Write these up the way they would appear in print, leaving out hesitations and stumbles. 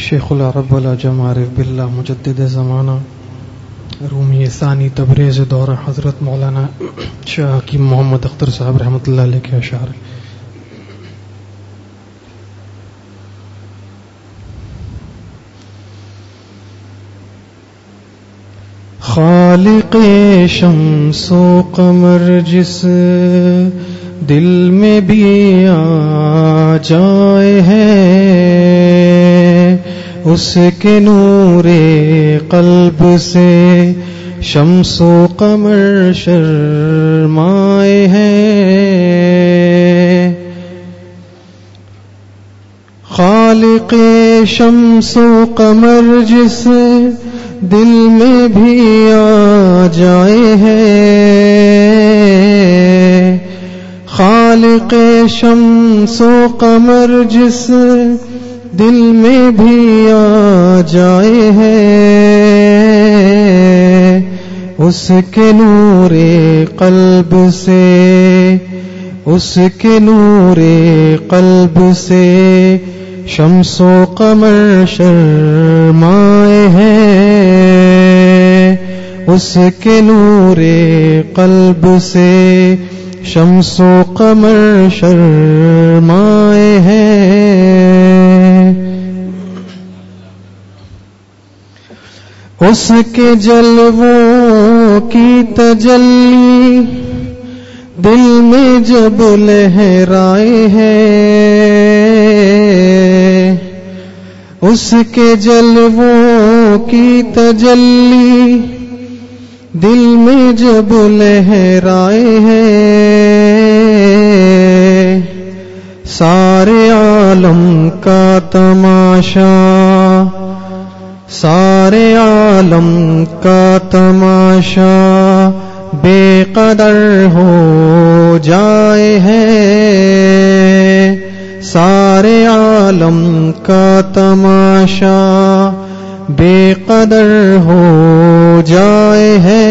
شیخ العرب والعجم عارف باللہ مجدد زمانہ رومی ثانی تبریز دور حضرت مولانا شاہ حکیم محمد اختر صاحب رحمۃ اللہ علیہ کے اشعار. خالق شمس و قمر جس دل میں بھی آ جائے ہے اس کے نور قلب سے شمس و قمر شرمائے ہیں. خالق شمس و قمر جس دل میں بھی آ جائے ہے خالق شمس و قمر جس دل میں بھی آ جائے ہے اس کے نور قلب سے اس کے نور قلب سے شمس و قمر شرمائے ہیں اس کے نور قلب سے شمس و قمر شرمائے ہیں. اس کے جلووں کی تجلی دل میں جب لہرائے ہیں اس کے جلووں کی تجلی دل میں جب لہرائے ہیں سارے عالم کا تماشا سارے عالم کا تماشا بے قدر ہو جائے ہے سارے عالم کا تماشا بے قدر ہو جائے ہے.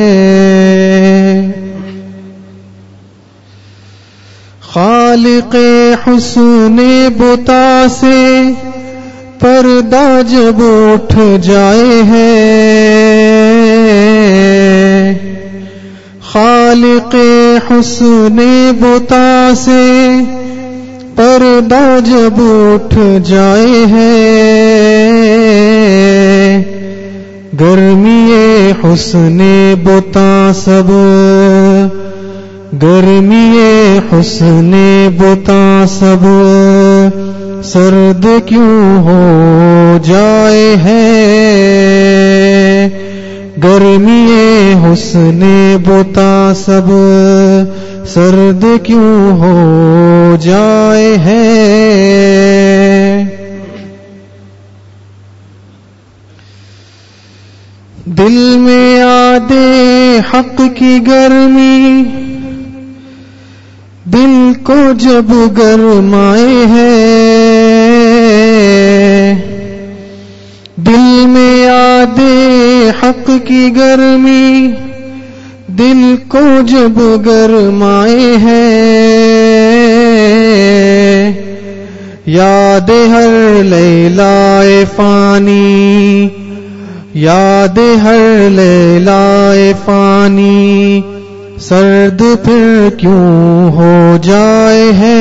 خالق حسن بتا سے پردہ جب اٹھ جائے ہے خالق حسن بتا سے پردہ جب اٹھ جائے ہے گرمی حسن بتا سب گرمی حسن بتا سب سرد کیوں ہو جائے ہے گرمی حسن بتا سب سرد کیوں ہو جائے ہے. دل میں آدے حق کی گرمی دل کو جب گرمائے ہے دل میں آدے حق کی گرمی دل کو جب گرمائے ہے یاد ہر لیلہ فانی یاد ہر لیلہ فانی سرد پھر کیوں ہو جائے ہے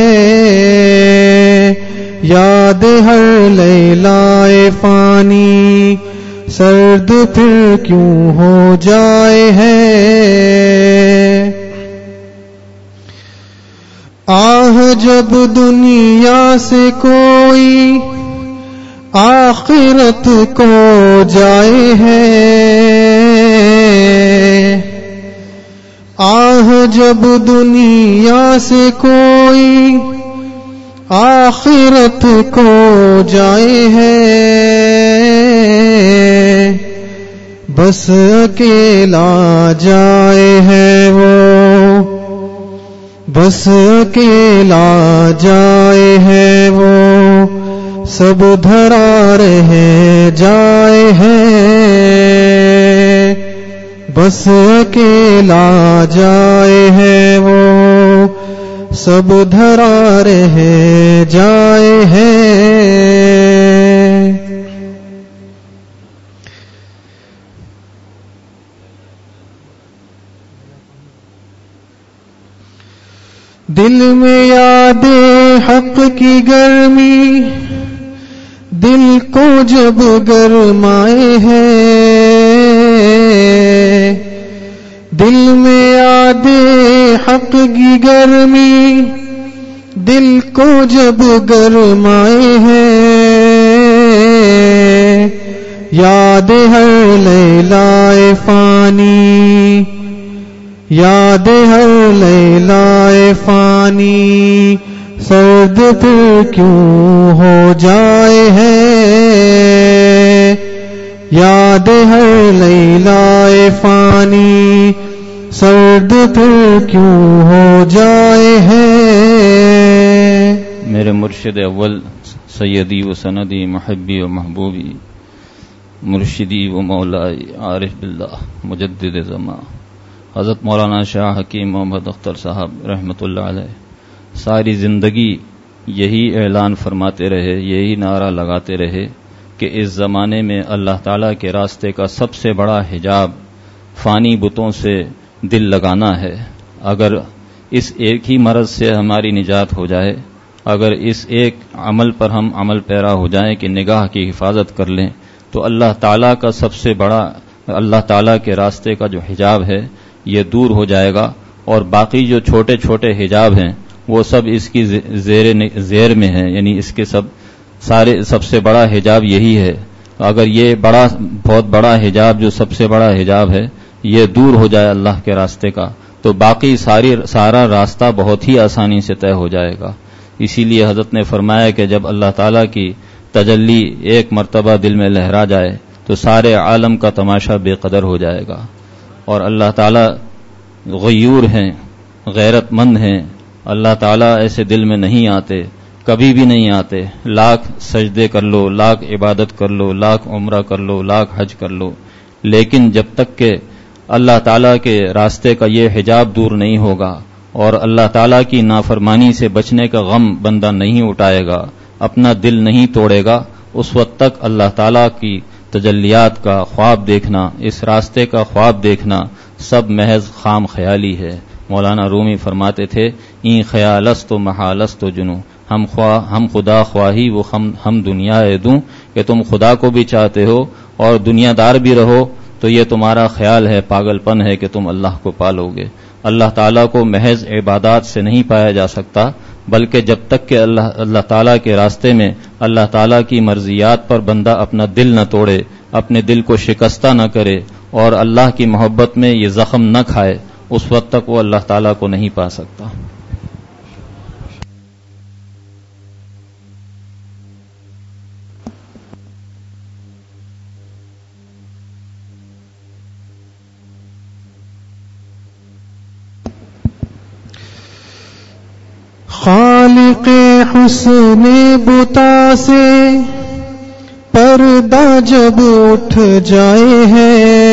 یاد ہر لیلہ فانی سرد پھر کیوں ہو جائے ہے. آہ جب دنیا سے کوئی آخرت کو جائے ہے آہ جب دنیا سے کوئی آخرت کو جائے ہے بس اکیلا جائے ہے وہ بس اکیلا جائے ہے وہ سب دھرا رہ جائے ہے بس اکیلا جائے ہے وہ سب دھرا رہ جائے ہے. دل میں یاد حق کی گرمی دل کو جب گرمائے ہے، دل میں یاد حق کی گرمی دل کو جب گرمائے ہے، یاد ہر لیلہ فانی، یاد ہر لیلہ فانی سرد پھر کیوں ہو جائے ہے، یاد ہر لیلہ فانی سرد پھر کیوں ہو جائے ہے۔ میرے مرشد اول سیدی و سندی محبی و محبوبی مرشدی و مولائی عارف باللہ مجدد زمان حضرت مولانا شاہ حکیم محمد اختر صاحب رحمۃ اللہ علیہ ساری زندگی یہی اعلان فرماتے رہے، یہی نعرہ لگاتے رہے کہ اس زمانے میں اللہ تعالیٰ کے راستے کا سب سے بڑا حجاب فانی بتوں سے دل لگانا ہے۔ اگر اس ایک ہی مرض سے ہماری نجات ہو جائے، اگر اس ایک عمل پر ہم عمل پیرا ہو جائیں کہ نگاہ کی حفاظت کر لیں، تو اللہ تعالیٰ کا سب سے بڑا، اللہ تعالیٰ کے راستے کا جو حجاب ہے یہ دور ہو جائے گا، اور باقی جو چھوٹے چھوٹے حجاب ہیں وہ سب اس کی زیر میں ہیں، یعنی اس کے سب سے بڑا حجاب یہی ہے۔ اگر یہ بہت بڑا حجاب جو سب سے بڑا حجاب ہے یہ دور ہو جائے اللہ کے راستے کا، تو باقی سارا راستہ بہت ہی آسانی سے طے ہو جائے گا۔ اسی لیے حضرت نے فرمایا کہ جب اللہ تعالیٰ کی تجلی ایک مرتبہ دل میں لہرا جائے تو سارے عالم کا تماشا بے قدر ہو جائے گا، اور اللہ تعالیٰ غیور ہیں، غیرت مند ہیں، اللہ تعالیٰ ایسے دل میں نہیں آتے، کبھی بھی نہیں آتے۔ لاکھ سجدے کر لو، لاکھ عبادت کر لو، لاکھ عمرہ کر لو، لاکھ حج کر لو، لیکن جب تک کہ اللہ تعالیٰ کے راستے کا یہ حجاب دور نہیں ہوگا اور اللہ تعالیٰ کی نافرمانی سے بچنے کا غم بندہ نہیں اٹھائے گا، اپنا دل نہیں توڑے گا، اس وقت تک اللہ تعالیٰ کی تجلیات کا خواب دیکھنا، اس راستے کا خواب دیکھنا سب محض خام خیالی ہے۔ مولانا رومی فرماتے تھے این خیالست و محالست و جنو، ہم خدا خواہی وہ ہم دنیا دوں، کہ تم خدا کو بھی چاہتے ہو اور دنیا دار بھی رہو تو یہ تمہارا خیال ہے، پاگل پن ہے کہ تم اللہ کو پالو گے۔ اللہ تعالیٰ کو محض عبادات سے نہیں پایا جا سکتا، بلکہ جب تک کہ اللہ تعالیٰ کے راستے میں اللہ تعالیٰ کی مرضیات پر بندہ اپنا دل نہ توڑے، اپنے دل کو شکستہ نہ کرے اور اللہ کی محبت میں یہ زخم نہ کھائے، اس وقت تک وہ اللہ تعالیٰ کو نہیں پا سکتا۔ خالق حسن بتا سے پردہ جب اٹھ جائے ہے،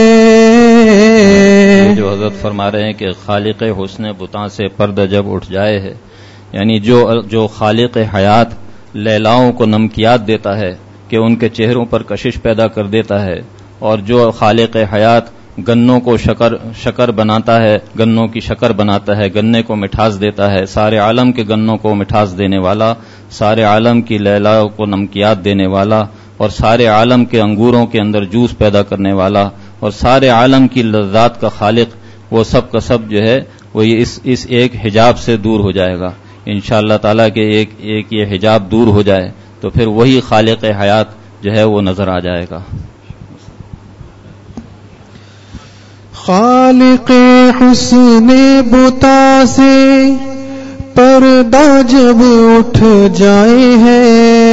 جو حضرت فرما رہے ہیں کہ خالق حسن بتا سے پردہ جب اٹھ جائے ہے، یعنی جو خالق حیات لیلاؤں کو نمکیات دیتا ہے کہ ان کے چہروں پر کشش پیدا کر دیتا ہے، اور جو خالق حیات گنوں کو شکر بناتا ہے، گنوں کی شکر بناتا ہے، گنے کو مٹھاس دیتا ہے، سارے عالم کے گنوں کو مٹھاس دینے والا، سارے عالم کی لیلاؤں کو نمکیات دینے والا، اور سارے عالم کے انگوروں کے اندر جوس پیدا کرنے والا، اور سارے عالم کی لذات کا خالق، وہ سب کا سب جو ہے وہ اس ایک حجاب سے دور ہو جائے گا انشاءاللہ تعالیٰ کہ ایک یہ حجاب دور ہو جائے تو پھر وہی خالق حیات جو ہے وہ نظر آ جائے گا۔ خالق حسن بتا سے پردہ جب اٹھ جائے ہے،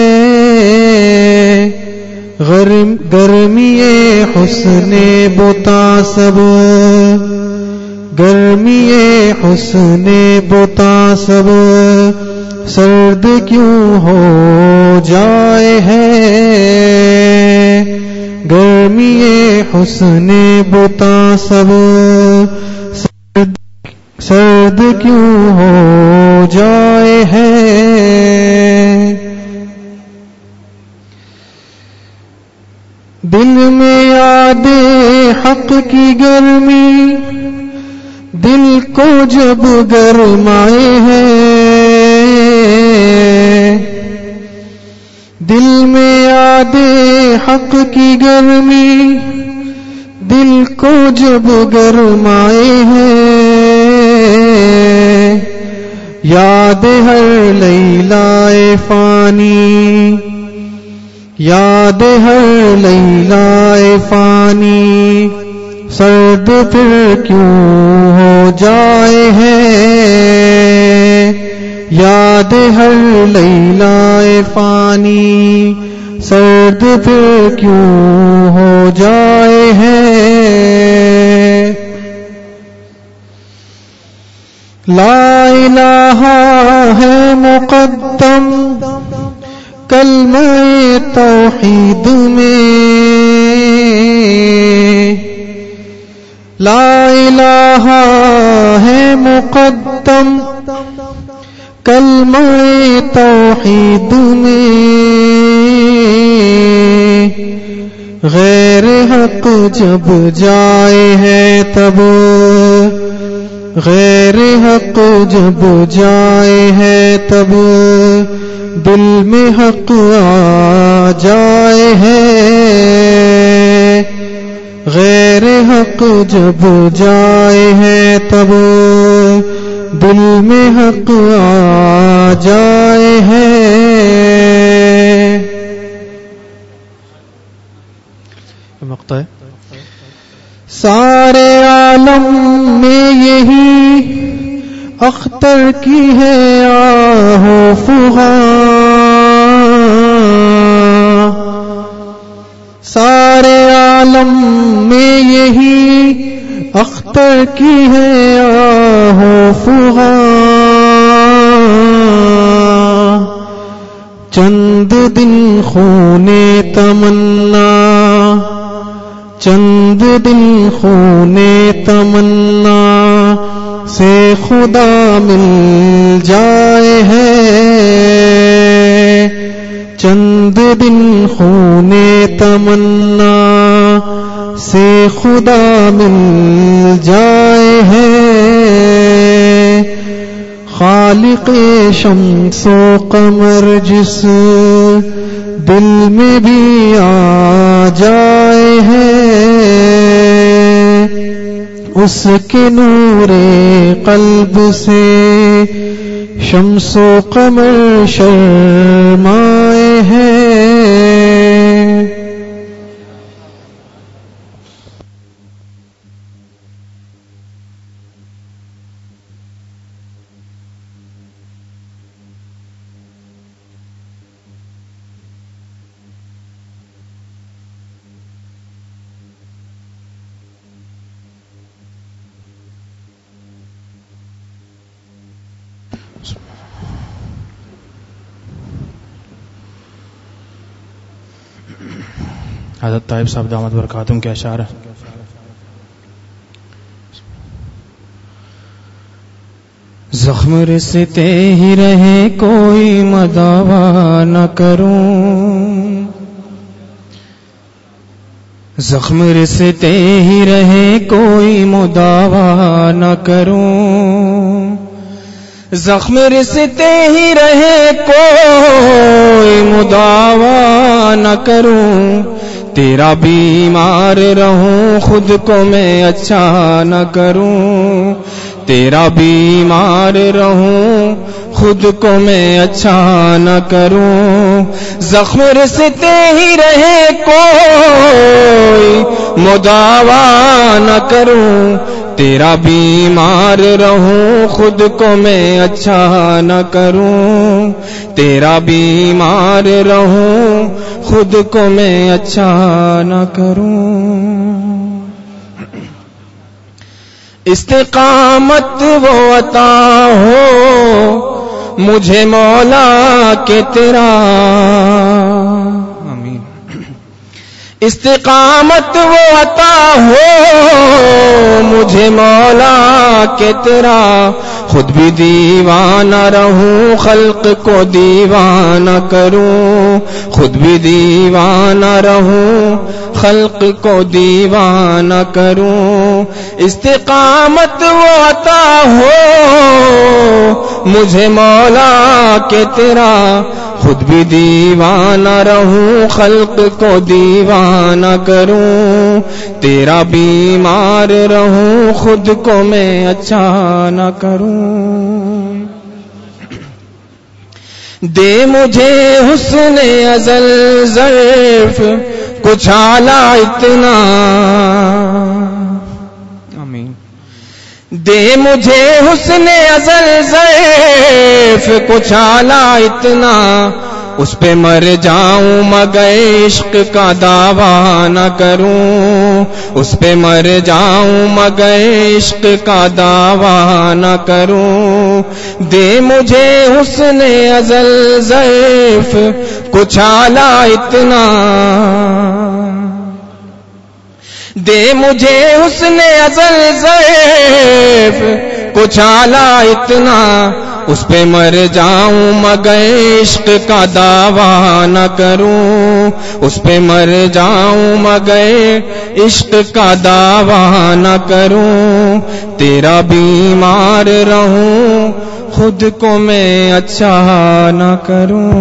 گرمی حسن بتا سب، گرمی حسن بتا سب سرد کیوں ہو جائے ہے، گرمی حسن بتا سب سرد کیوں ہو جائے ہے۔ دل میں یاد حق کی گرمی دل کو جب گرمائے ہے، دل میں یاد حق کی گرمی، دل کو جب گرمائے ہے، یاد ہر لیلائے فانی، یاد ہر لیلائے فانی، سرد پھر کیوں ہو جائے ہے، یاد ہر لیلائے فانی، سرد پھر کیوں ہو جائے ہے، لا الہ ہے مقدم کلمہ توحید میں، لا الہ ہے مقدم کلمہ توحید میں، غیر حق جب جائے ہے تب، غیر حق جب جائے ہے تب، دل میں حق آ جائے ہے، غیر حق جب جائے ہے تب، دل میں حق آ جائے ہے، مقطع ہے، سارے عالم میں یہی اختر کی ہے آہ و فغاں، سارے عالم میں یہی اختر کی ہے آہ و فغاں، چند دن خون تمنا، چند دن خون تمنا سے خدا مل جائے ہے، چند دن خون تمنا سے خدا مل جائے ہے، خالق شمس و قمر جس دل میں بھی آ جائے ہے، اس کے نور قلب سے شمس و قمر شرمائے ہیں، حضرت طائب صاحب دامت برکاتہم کے اشعار ہیں، زخم رستے ہی رہے کوئی مداوا نہ کروں، زخم رستے ہی رہے کوئی مداوا نہ کروں، زخم رستے ہی رہے کوئی مداوا نہ کروں، تیرا بیمار رہوں خود کو میں اچھا نہ کروں، تیرا بیمار رہوں خود کو میں اچھا نہ کروں، زخم رستے ہی رہے کوئی مداوا نہ کروں، تیرا بیمار رہوں خود کو میں اچھا نہ کروں، تیرا بیمار رہوں خود کو میں اچھا نہ کروں، استقامت وہ عطا ہو مجھے مولا کے تیرا، آمین، استقامت وہ عطا ہو مجھے مولا کے تیرا، خود بھی دیوانہ رہوں خلق کو دیوانہ کروں، خود بھی دیوانہ رہوں خلق کو دیوانہ کروں، استقامت وہ عطا ہو مجھے مولا کہ تیرا، خود بھی دیوانہ رہوں خلق کو دیوانہ کروں، تیرا بیمار رہوں خود کو میں اچھا نہ کروں، دے مجھے حسن ازل ظرف کچھ اعلیٰ اتنا، آمین، دے مجھے حسن ازل ظرف کچھ اعلیٰ اتنا، اس پہ مر جاؤں مگر عشق کا دعویٰ نہ کروں، اس پہ مر جاؤں مگر عشق کا دعویٰ نہ کروں، دے مجھے حسن ازل ظرف کچھ اعلیٰ اتنا، دے مجھے حسن ازل ظرف کچھ اعلیٰ اتنا، اس پہ مر جاؤں مگر عشق کا دعویٰ نہ کروں، اس پہ مر جاؤں مگر عشق کا دعویٰ نہ کروں، تیرا بیمار رہوں خود کو میں اچھا نہ کروں۔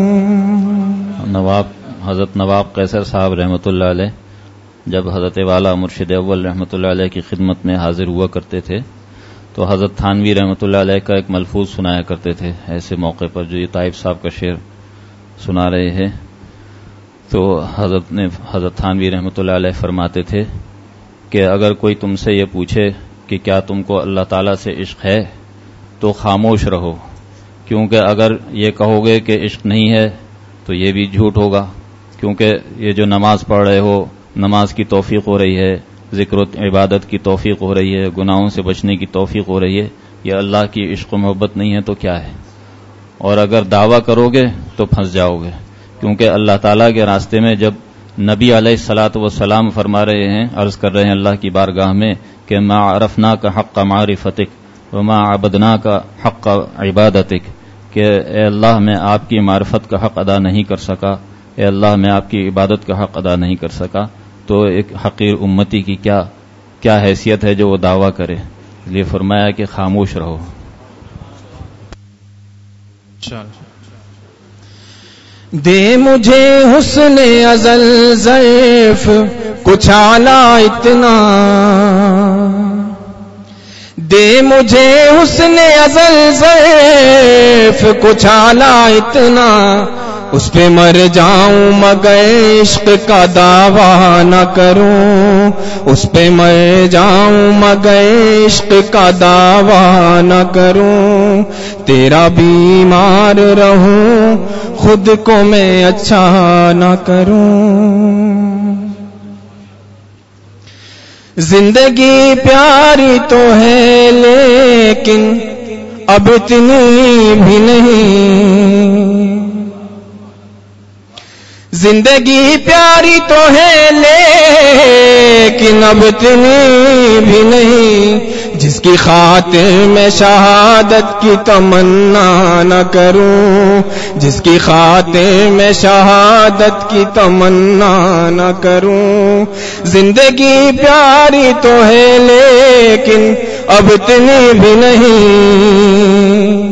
حضرت نواب قیصر صاحب رحمۃ اللہ علیہ جب حضرت والا مرشد اول رحمۃ اللہ علیہ کی خدمت میں حاضر ہوا کرتے تھے تو حضرت تھانوی رحمۃ اللہ علیہ کا ایک ملفوظ سنایا کرتے تھے ایسے موقع پر، جو یہ طائف صاحب کا شعر سنا رہے ہیں، تو حضرت تھانوی رحمۃ اللہ علیہ فرماتے تھے کہ اگر کوئی تم سے یہ پوچھے کہ کیا تم کو اللہ تعالیٰ سے عشق ہے تو خاموش رہو، کیونکہ اگر یہ کہو گے کہ عشق نہیں ہے تو یہ بھی جھوٹ ہوگا، کیونکہ یہ جو نماز پڑھ رہے ہو، نماز کی توفیق ہو رہی ہے، ذکر و عبادت کی توفیق ہو رہی ہے، گناہوں سے بچنے کی توفیق ہو رہی ہے، یہ اللہ کی عشق و محبت نہیں ہے تو کیا ہے؟ اور اگر دعویٰ کرو گے تو پھنس جاؤ گے، کیونکہ اللہ تعالیٰ کے راستے میں جب نبی علیہ الصلاۃ والسلام فرما رہے ہیں، عرض کر رہے ہیں اللہ کی بارگاہ میں کہ ما عرفناک حق معرفتک وما عبدناک حق عبادتک، کہ اے اللہ میں آپ کی معرفت کا حق ادا نہیں کر سکا، اے اللہ میں آپ کی عبادت کا حق ادا نہیں کر سکا، تو ایک حقیر امتی کی کیا حیثیت ہے جو وہ دعویٰ کرے، اس لیے فرمایا کہ خاموش رہو۔ دے مجھے حسن ازل ظرف کچھ اعلیٰ اتنا، دے مجھے حسن ازل ظرف کچھ اعلیٰ اتنا، اس پہ مر جاؤں مگر عشق کا دعویٰ نہ کروں، اس پہ مر جاؤں مگر عشق کا دعویٰ نہ کروں، تیرا بیمار رہوں خود کو میں اچھا نہ کروں، زندگی پیاری تو ہے لیکن اب اتنی بھی نہیں، زندگی پیاری تو ہے لیکن اب اتنی بھی نہیں، جس کی خاطر میں شہادت کی تمنا نہ کروں، جس کی خاطر میں شہادت کی تمنا نہ کروں، زندگی پیاری تو ہے لیکن اب اتنی بھی نہیں،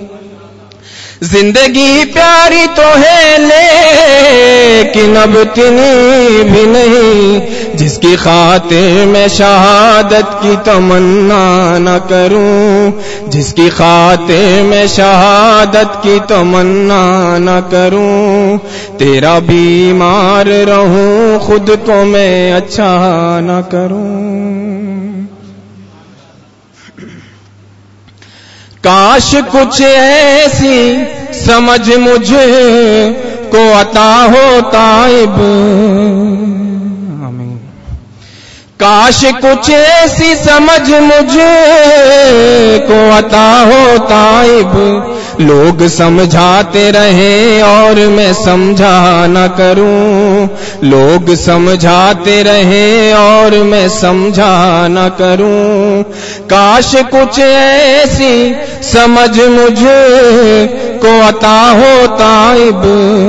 زندگی پیاری تو ہے لیکن اب اتنی بھی نہیں، جس کی خاطر میں شہادت کی تمنا نہ کروں، جس کی خاطر میں شہادت کی تمنا نہ کروں، تیرا بیمار رہوں خود کو میں اچھا نہ کروں، کاش کچھ ایسی سمجھ مجھ کو عطا ہو طائب، کاش کچھ ایسی سمجھ مجھ کو عطا ہو طائب، لوگ سمجھاتے رہیں اور میں سمجھا نہ کروں، لوگ سمجھاتے رہیں اور میں سمجھا نہ کروں. کاش کچھ ایسی سمجھ مجھ کو عطا ہو تائب،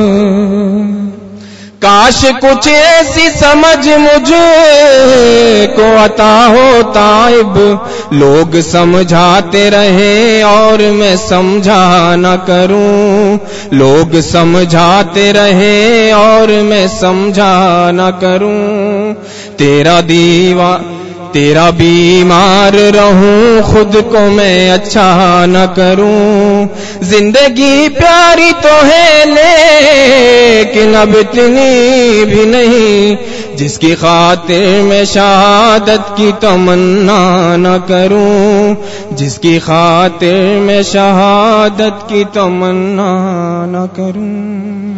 کاش کچھ ایسی سمجھ مجھ کو عطا ہو تائب. لوگ سمجھاتے رہیں اور میں سمجھا نہ کروں، لوگ سمجھاتے رہیں اور میں سمجھا نہ کروں. تیرا بیمار رہوں، خود کو میں اچھا نہ کروں. زندگی پیاری تو ہے لیکن اب اتنی بھی نہیں، جس کی خاطر میں شہادت کی تمنا نہ کروں، جس کی خاطر میں شہادت کی تمنا نہ کروں.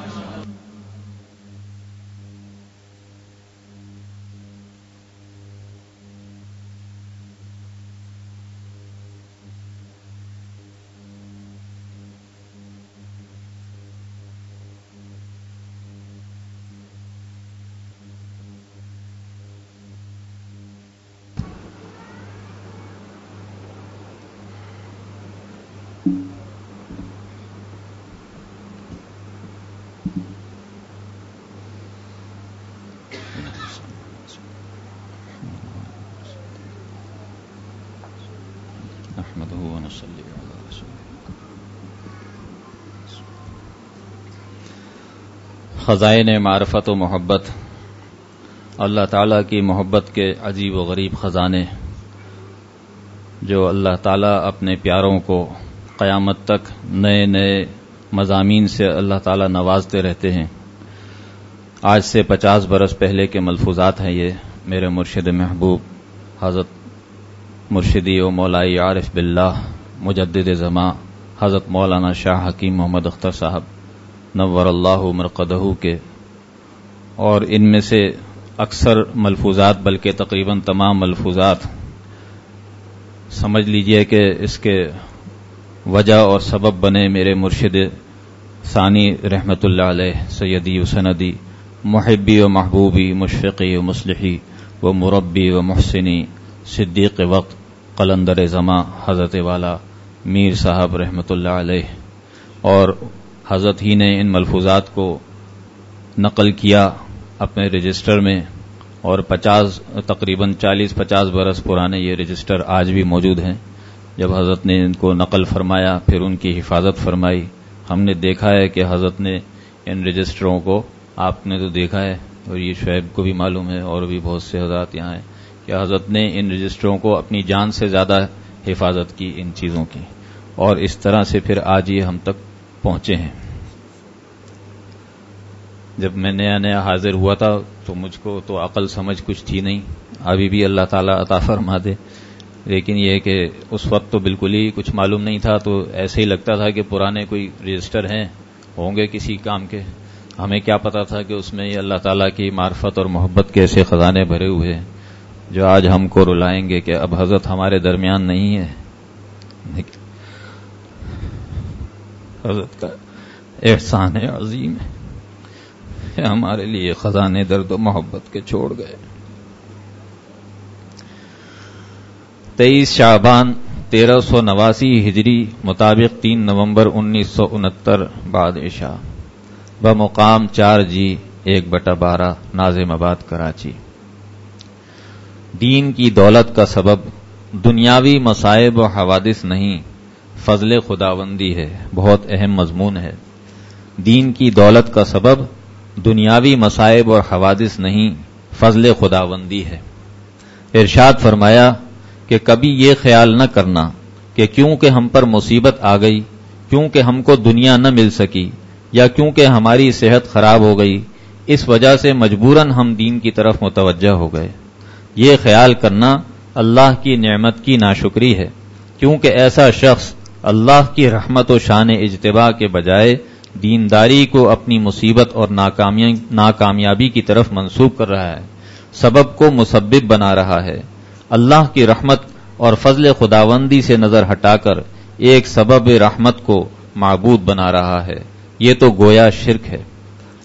خزائن معرفت و محبت، اللہ تعالیٰ کی محبت کے عجیب و غریب خزانے جو اللہ تعالیٰ اپنے پیاروں کو قیامت تک نئے نئے مضامین سے اللہ تعالیٰ نوازتے رہتے ہیں. آج سے 50 برس پہلے کے ملفوظات ہیں یہ. میرے مرشد محبوب حضرت مرشدی و مولائی عارف باللہ مجدد زماں حضرت مولانا شاہ حکیم محمد اختر صاحب نور اللہ مرقدہ کے، اور ان میں سے اکثر ملفوظات بلکہ تقریباً تمام ملفوظات سمجھ لیجئے کہ اس کے وجہ اور سبب بنے میرے مرشد ثانی رحمت اللہ علیہ سیدی و سندی محبی و محبوبی مشفقی و مصلحی و مربی و محسنی صدیق وقت قلندر زماں حضرت والا میر صاحب رحمت اللہ علیہ، اور حضرت ہی نے ان ملفوظات کو نقل کیا اپنے رجسٹر میں، اور تقریباً 40-50 برس پرانے یہ رجسٹر آج بھی موجود ہیں. جب حضرت نے ان کو نقل فرمایا پھر ان کی حفاظت فرمائی. ہم نے دیکھا ہے کہ حضرت نے ان رجسٹروں کو، آپ نے تو دیکھا ہے اور یہ شعیب کو بھی معلوم ہے اور بھی بہت سے حضرات یہاں ہیں، کہ حضرت نے ان رجسٹروں کو اپنی جان سے زیادہ حفاظت کی ان چیزوں کی، اور اس طرح سے پھر آج یہ ہم تک پہنچے ہیں. جب میں نیا حاضر ہوا تھا تو مجھ کو تو عقل سمجھ کچھ تھی نہیں، ابھی بھی اللہ تعالیٰ عطا فرما دے، لیکن یہ کہ اس وقت تو بالکل ہی کچھ معلوم نہیں تھا، تو ایسے ہی لگتا تھا کہ پرانے کوئی رجسٹر ہیں ہوں گے کسی کام کے. ہمیں کیا پتا تھا کہ اس میں یہ اللہ تعالیٰ کی معرفت اور محبت کے ایسے خزانے بھرے ہوئے ہیں جو آج ہم کو رلائیں گے کہ اب حضرت ہمارے درمیان نہیں ہے. حضرت کا احسان عظیم ہے کہ ہمارے لیے خزانے درد و محبت کے چھوڑ گئے. 23 شعبان 1389 ہجری مطابق 3 نومبر 1969 بعد عشاء بمقام 4G 1/12 ناظم آباد کراچی. دین کی دولت کا سبب دنیاوی مصائب و حوادث نہیں، فضل خداوندی ہے. بہت اہم مضمون ہے. دین کی دولت کا سبب دنیاوی مصائب اور حوادث نہیں، فضل خداوندی ہے. ارشاد فرمایا کہ کبھی یہ خیال نہ کرنا کہ کیونکہ ہم پر مصیبت آ گئی، کیونکہ ہم کو دنیا نہ مل سکی، یا کیونکہ ہماری صحت خراب ہو گئی، اس وجہ سے مجبوراً ہم دین کی طرف متوجہ ہو گئے. یہ خیال کرنا اللہ کی نعمت کی ناشکری ہے، کیونکہ ایسا شخص اللہ کی رحمت و شان اجتباء کے بجائے دینداری کو اپنی مصیبت اور ناکامیابی کی طرف منسوب کر رہا ہے، سبب کو مسبب بنا رہا ہے. اللہ کی رحمت اور فضل خداوندی سے نظر ہٹا کر ایک سبب رحمت کو معبود بنا رہا ہے. یہ تو گویا شرک ہے.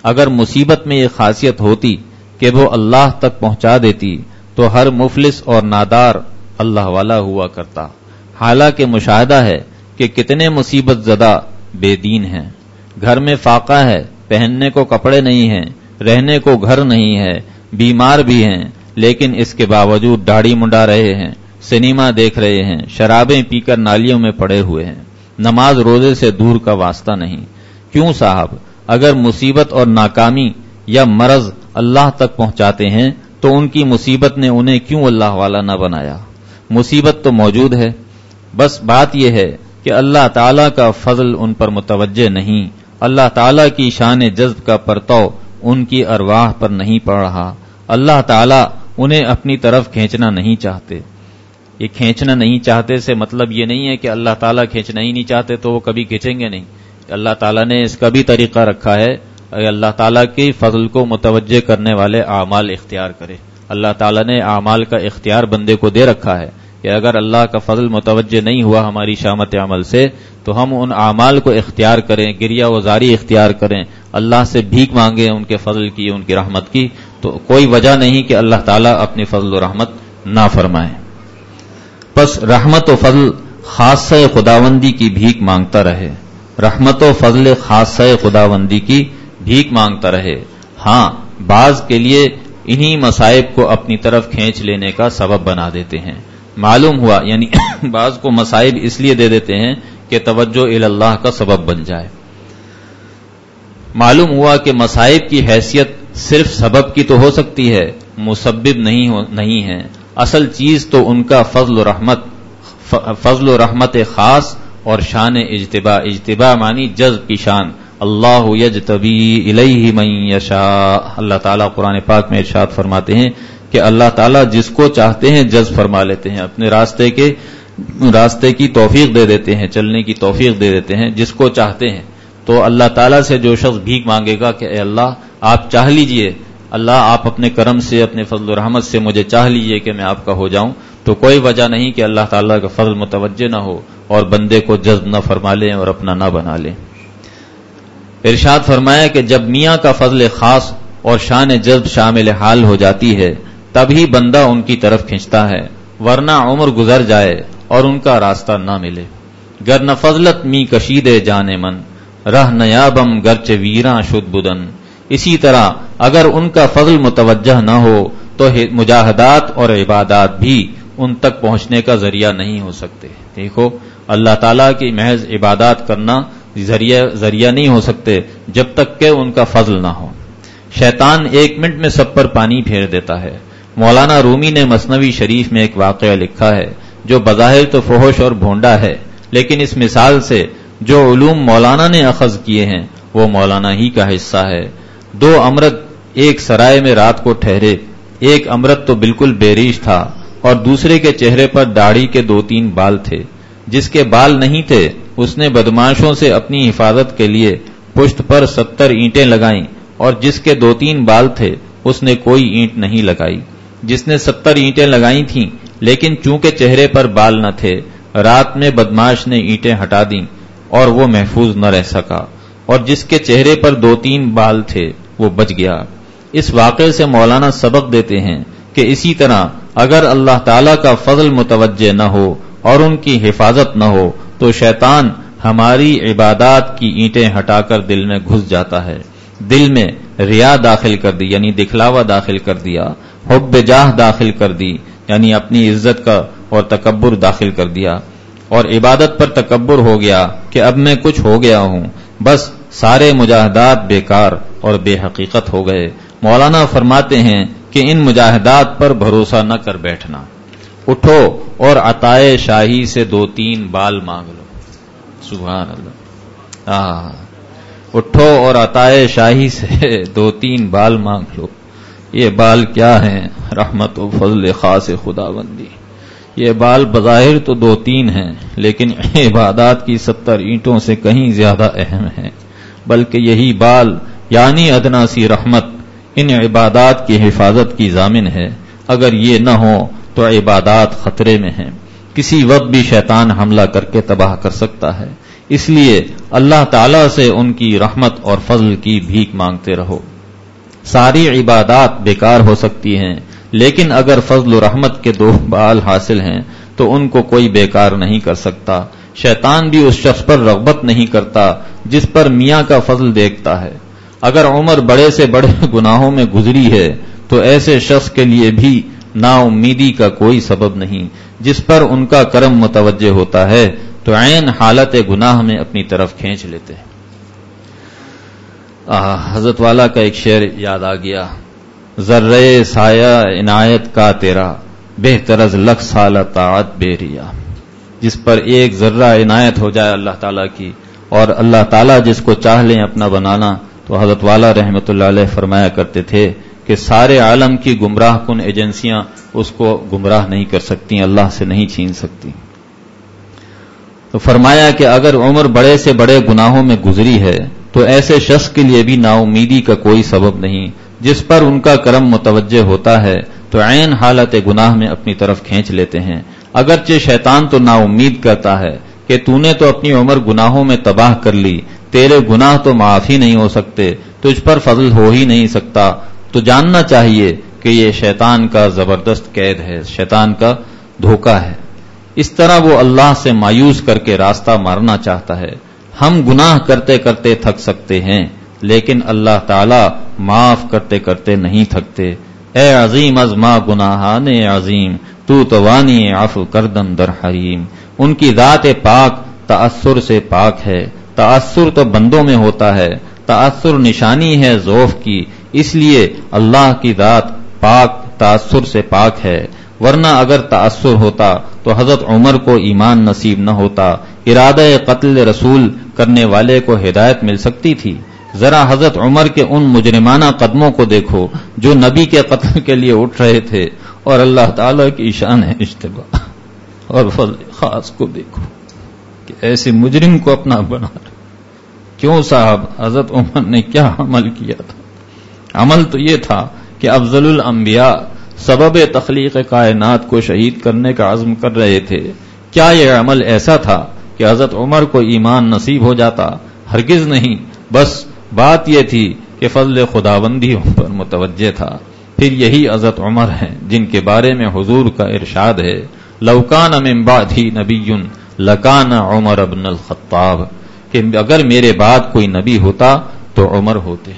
اگر مصیبت میں یہ خاصیت ہوتی کہ وہ اللہ تک پہنچا دیتی تو ہر مفلس اور نادار اللہ والا ہوا کرتا۔ حالانکہ مشاہدہ ہے کہ کتنے مصیبت زدہ بے دین ہیں، گھر میں فاقہ ہے، پہننے کو کپڑے نہیں ہیں، رہنے کو گھر نہیں ہے، بیمار بھی ہیں، لیکن اس کے باوجود داڑھی منڈا رہے ہیں، سنیما دیکھ رہے ہیں، شرابیں پی کر نالیوں میں پڑے ہوئے ہیں، نماز روزے سے دور کا واسطہ نہیں۔ کیوں صاحب؟ اگر مصیبت اور ناکامی یا مرض اللہ تک پہنچاتے ہیں تو ان کی مصیبت نے انہیں کیوں اللہ والا نہ بنایا؟ مصیبت تو موجود ہے، بس بات یہ ہے کہ اللہ تعالیٰ کا فضل ان پر متوجہ نہیں، اللہ تعالیٰ کی شان جذب کا پرتو ان کی ارواح پر نہیں پڑ رہا، اللہ تعالیٰ انہیں اپنی طرف کھینچنا نہیں چاہتے۔ یہ کھینچنا نہیں چاہتے سے مطلب یہ نہیں ہے کہ اللہ تعالیٰ کھینچنا ہی نہیں چاہتے تو وہ کبھی کھینچیں گے نہیں۔ اللہ تعالیٰ نے اس کا بھی طریقہ رکھا ہے، اللہ تعالیٰ کی فضل کو متوجہ کرنے والے اعمال اختیار کرے۔ اللہ تعالیٰ نے اعمال کا اختیار بندے کو دے رکھا ہے کہ اگر اللہ کا فضل متوجہ نہیں ہوا ہماری شامت عمل سے تو ہم ان اعمال کو اختیار کریں، گریہ وزاری اختیار کریں، اللہ سے بھیک مانگیں ان کے فضل کی، ان کی رحمت کی، تو کوئی وجہ نہیں کہ اللہ تعالیٰ اپنی فضل و رحمت نہ فرمائے۔ پس رحمت و فضل خاصہ خداوندی کی بھیک مانگتا رہے، رحمت و فضل خاصہ خداوندی کی بھیک مانگتا رہے۔ ہاں، بعض کے لیے انہی مصائب کو اپنی طرف کھینچ لینے کا سبب بنا دیتے ہیں۔ معلوم ہوا یعنی بعض کو مصائب اس لیے دے دیتے ہیں کہ توجہ اللہ کا سبب بن جائے۔ معلوم ہوا کہ مصائب کی حیثیت صرف سبب کی تو ہو سکتی ہے، مسبب نہیں ہے۔ اصل چیز تو ان کا فضل و رحمت خاص اور شان اجتباء، اجتباء معنی جذب کی شان۔ اللہ یجتبی الیہ من یشاء، اللہ تعالیٰ قرآن پاک میں ارشاد فرماتے ہیں کہ اللہ تعالیٰ جس کو چاہتے ہیں جذب فرما لیتے ہیں، اپنے راستے کی توفیق دے دیتے ہیں، چلنے کی توفیق دے دیتے ہیں جس کو چاہتے ہیں۔ تو اللہ تعالیٰ سے جو شخص بھیک مانگے گا کہ اے اللہ آپ چاہ لیجئے، اللہ آپ اپنے کرم سے، اپنے فضل و رحمت سے مجھے چاہ لیجئے کہ میں آپ کا ہو جاؤں، تو کوئی وجہ نہیں کہ اللہ تعالیٰ کا فضل متوجہ نہ ہو اور بندے کو جذب نہ فرما لیں اور اپنا نہ بنا لیں۔ ارشاد فرمایا کہ جب میاں کا فضل خاص اور شان جذب شامل حال ہو جاتی ہے تبھی بندہ ان کی طرف کھنچتا ہے، ورنہ عمر گزر جائے اور ان کا راستہ نہ ملے۔ گر نہ فضلت می کشیدے جانے من، رہ نیابم گرچ ویراں شد بدن۔ اسی طرح اگر ان کا فضل متوجہ نہ ہو تو مجاہدات اور عبادات بھی ان تک پہنچنے کا ذریعہ نہیں ہو سکتے۔ دیکھو، اللہ تعالیٰ کی محض عبادات کرنا ذریعہ نہیں ہو سکتے جب تک کہ ان کا فضل نہ ہو۔ شیطان 1 منٹ میں سب پر پانی پھیر دیتا ہے۔ مولانا رومی نے مثنوی شریف میں ایک واقعہ لکھا ہے جو بظاہر تو فحش اور بھونڈا ہے، لیکن اس مثال سے جو علوم مولانا نے اخذ کیے ہیں وہ مولانا ہی کا حصہ ہے۔ 2 امرد ایک سرائے میں رات کو ٹھہرے، ایک امرد تو بالکل بے ریش تھا اور دوسرے کے چہرے پر داڑھی کے 2-3 بال تھے۔ جس کے بال نہیں تھے اس نے بدماشوں سے اپنی حفاظت کے لیے پشت پر 70 اینٹیں لگائیں، اور جس کے 2-3 بال تھے اس نے کوئی اینٹ نہیں لگائی۔ جس نے 70 اینٹیں لگائی تھیں لیکن چونکہ چہرے پر بال نہ تھے، رات میں بدماش نے اینٹیں ہٹا دیں اور وہ محفوظ نہ رہ سکا، اور جس کے چہرے پر 2-3 بال تھے وہ بچ گیا۔ اس واقعے سے مولانا سبق دیتے ہیں کہ اسی طرح اگر اللہ تعالیٰ کا فضل متوجہ نہ ہو اور ان کی حفاظت نہ ہو تو شیطان ہماری عبادات کی اینٹیں ہٹا کر دل میں گھس جاتا ہے، دل میں ریا داخل کر دی یعنی دکھلاوا داخل کر دیا، حب جاہ داخل کر دی یعنی اپنی عزت کا اور تکبر داخل کر دیا، اور عبادت پر تکبر ہو گیا کہ اب میں کچھ ہو گیا ہوں، بس سارے مجاہدات بیکار اور بے حقیقت ہو گئے۔ مولانا فرماتے ہیں کہ ان مجاہدات پر بھروسہ نہ کر بیٹھنا، اٹھو اور عطائے شاہی سے 2-3 بال مانگ لو۔ سبحان اللہ، اٹھو اور عطائے شاہی سے 2-3 بال مانگ لو۔ یہ بال کیا ہیں؟ رحمت و فضل خاص خداوندی۔ یہ بال بظاہر تو 2-3 ہیں لیکن عبادات کی 70 اینٹوں سے کہیں زیادہ اہم ہیں، بلکہ یہی بال یعنی ادنا سی رحمت ان عبادات کی حفاظت کی ضامن ہے۔ اگر یہ نہ ہو تو عبادات خطرے میں ہیں، کسی وقت بھی شیطان حملہ کر کے تباہ کر سکتا ہے۔ اس لیے اللہ تعالی سے ان کی رحمت اور فضل کی بھیک مانگتے رہو۔ ساری عبادات بیکار ہو سکتی ہیں، لیکن اگر فضل و رحمت کے دو بال حاصل ہیں تو ان کو کوئی بیکار نہیں کر سکتا۔ شیطان بھی اس شخص پر رغبت نہیں کرتا جس پر میاں کا فضل دیکھتا ہے۔ اگر عمر بڑے سے بڑے گناہوں میں گزری ہے تو ایسے شخص کے لیے بھی نا امیدی کا کوئی سبب نہیں۔ جس پر ان کا کرم متوجہ ہوتا ہے تو عین حالت گناہ میں اپنی طرف کھینچ لیتے ہیں۔ حضرت والا کا ایک شعر یاد آ گیا، ذرے سایہ عنایت کا تیرا، بہتر از لکھ سالہ طاعت بے ریا۔ جس پر ایک ذرہ عنایت ہو جائے اللہ تعالیٰ کی، اور اللہ تعالیٰ جس کو چاہ لیں اپنا بنانا، تو حضرت والا رحمۃ اللہ علیہ فرمایا کرتے تھے کہ سارے عالم کی گمراہ کن ایجنسیاں اس کو گمراہ نہیں کر سکتی، اللہ سے نہیں چھین سکتی۔ تو فرمایا کہ اگر عمر بڑے سے بڑے گناہوں میں گزری ہے تو ایسے شخص کے لیے بھی نا امیدی کا کوئی سبب نہیں۔ جس پر ان کا کرم متوجہ ہوتا ہے تو عین حالت گناہ میں اپنی طرف کھینچ لیتے ہیں۔ اگرچہ شیطان تو نا امید کرتا ہے کہ تو نے تو اپنی عمر گناہوں میں تباہ کر لی، تیرے گناہ تو معاف ہی نہیں ہو سکتے، تجھ پر فضل ہو ہی نہیں سکتا۔ تو جاننا چاہیے کہ یہ شیطان کا زبردست قید ہے، شیطان کا دھوکہ ہے۔ اس طرح وہ اللہ سے مایوس کر کے راستہ مارنا چاہتا ہے۔ ہم گناہ کرتے کرتے تھک سکتے ہیں، لیکن اللہ تعالی معاف کرتے کرتے نہیں تھکتے۔ اے عظیم از ما گناہان عظیم، تو توانی عفو کردن در حریم۔ ان کی ذات پاک تأثر سے پاک ہے۔ تأثر تو بندوں میں ہوتا ہے، تأثر نشانی ہے ضعف کی، اس لیے اللہ کی ذات پاک تأثر سے پاک ہے۔ ورنہ اگر تأثر ہوتا تو حضرت عمر کو ایمان نصیب نہ ہوتا، ارادہ قتل رسول کرنے والے کو ہدایت مل سکتی تھی۔ ذرا حضرت عمر کے ان مجرمانہ قدموں کو دیکھو جو نبی کے قتل کے لیے اٹھ رہے تھے، اور اللہ تعالی کی شان ہے اجتباء اور فضل خاص کو دیکھو کہ ایسے مجرم کو اپنا بنا رہے۔ کیوں صاحب، حضرت عمر نے کیا عمل کیا تھا؟ عمل تو یہ تھا کہ افضل الانبیاء سبب تخلیق کائنات کو شہید کرنے کا عزم کر رہے تھے۔ کیا یہ عمل ایسا تھا کہ حضرت عمر کو ایمان نصیب ہو جاتا؟ ہرگز نہیں، بس بات یہ تھی کہ فضل خداوندی ان پر متوجہ تھا۔ پھر یہی حضرت عمر ہیں جن کے بارے میں حضور کا ارشاد ہے، لو کان من بعدی نبی لکان عمر بن الخطاب، کہ اگر میرے بعد کوئی نبی ہوتا تو عمر ہوتے۔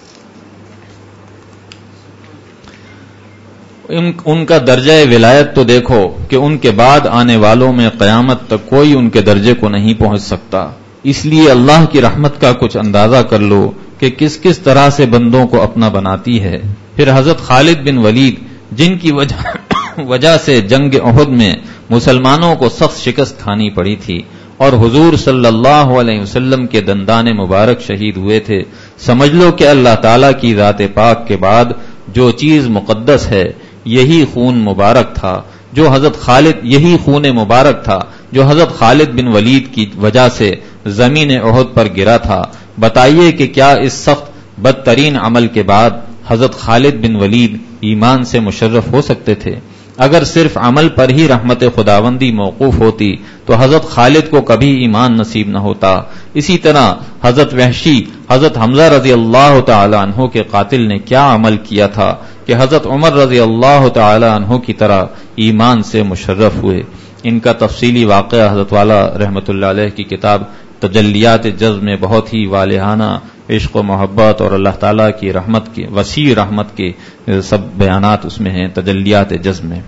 ان کا درجہ ولایت تو دیکھو کہ ان کے بعد آنے والوں میں قیامت تک کوئی ان کے درجے کو نہیں پہنچ سکتا۔ اس لیے اللہ کی رحمت کا کچھ اندازہ کر لو کہ کس کس طرح سے بندوں کو اپنا بناتی ہے۔ پھر حضرت خالد بن ولید جن کی وجہ سے جنگ احد میں مسلمانوں کو سخت شکست کھانی پڑی تھی اور حضور صلی اللہ علیہ وسلم کے دندان مبارک شہید ہوئے تھے، سمجھ لو کہ اللہ تعالی کی ذات پاک کے بعد جو چیز مقدس ہے یہی خون مبارک تھا، جو حضرت خالد یہی خون مبارک تھا جو حضرت خالد بن ولید کی وجہ سے زمین احد پر گرا تھا۔ بتائیے کہ کیا اس سخت بدترین عمل کے بعد حضرت خالد بن ولید ایمان سے مشرف ہو سکتے تھے؟ اگر صرف عمل پر ہی رحمت خداوندی موقوف ہوتی تو حضرت خالد کو کبھی ایمان نصیب نہ ہوتا۔ اسی طرح حضرت وحشی حضرت حمزہ رضی اللہ تعالی عنہ کے قاتل نے کیا عمل کیا تھا کہ حضرت عمر رضی اللہ تعالی عنہ کی طرح ایمان سے مشرف ہوئے۔ ان کا تفصیلی واقعہ حضرت والا رحمت اللہ علیہ کی کتاب تجلیات جذب میں بہت ہی والہانہ عشق و محبت اور اللہ تعالیٰ کی رحمت کی وسیع رحمت کے سب بیانات اس میں ہیں، تجلیات جذب میں۔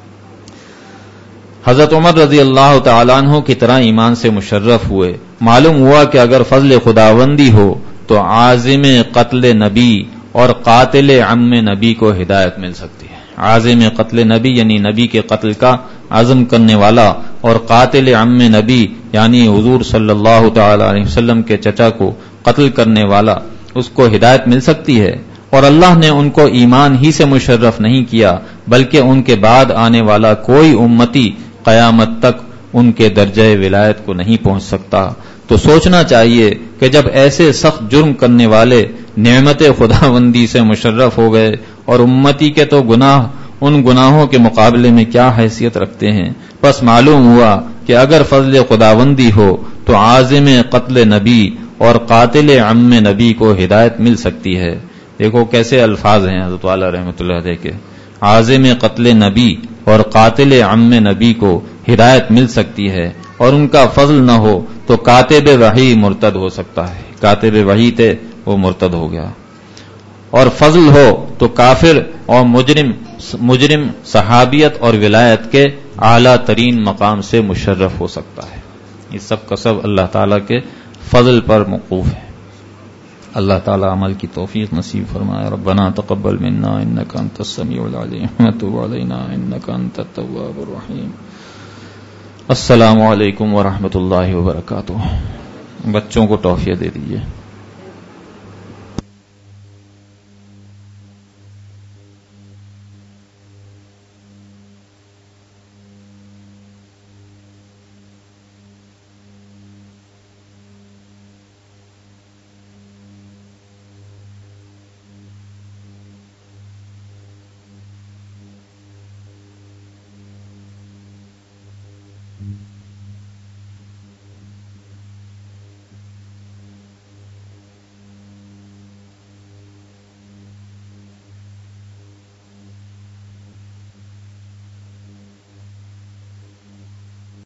حضرت عمر رضی اللہ تعالیٰ عنہ کی طرح ایمان سے مشرف ہوئے۔ معلوم ہوا کہ اگر فضل خداوندی ہو تو عازم قتل نبی اور قاتل عم نبی کو ہدایت مل سکتی ہے۔ عازم قتل نبی یعنی نبی کے قتل کا عزم کرنے والا، اور قاتل عم نبی یعنی حضور صلی اللہ تعالی علیہ وسلم کے چچا کو قتل کرنے والا، اس کو ہدایت مل سکتی ہے۔ اور اللہ نے ان کو ایمان ہی سے مشرف نہیں کیا بلکہ ان کے بعد آنے والا کوئی امتی قیامت تک ان کے درجہ ولایت کو نہیں پہنچ سکتا۔ تو سوچنا چاہیے کہ جب ایسے سخت جرم کرنے والے نعمت خداوندی سے مشرف ہو گئے اور امتی کے تو گناہ ان گناہوں کے مقابلے میں کیا حیثیت رکھتے ہیں، پس معلوم ہوا کہ اگر فضل خداوندی ہو تو عازم قتل نبی اور قاتل عم نبی کو ہدایت مل سکتی ہے. دیکھو کیسے الفاظ ہیں حضرت والا رحمۃ اللہ علیہ کے. عازم قتل نبی اور قاتل عم نبی کو ہدایت مل سکتی ہے، اور ان کا فضل نہ ہو تو کاتب وحی مرتد ہو سکتا ہے. کاتب وحی تھے وہ مرتد ہو گیا. اور فضل ہو تو کافر اور مجرم صحابیت اور ولایت کے اعلیٰ ترین مقام سے مشرف ہو سکتا ہے. یہ سب کا سب اللہ تعالیٰ کے فضل پر موقوف ہے. اللہ تعالیٰ عمل کی توفیق نصیب فرمائے. ربنا تقبل منا انك انت السميع العليم وتب علينا انك انت التواب الرحيم. السلام علیکم ورحمۃ اللہ وبرکاتہ. بچوں کو توفیہ دے دیجیے.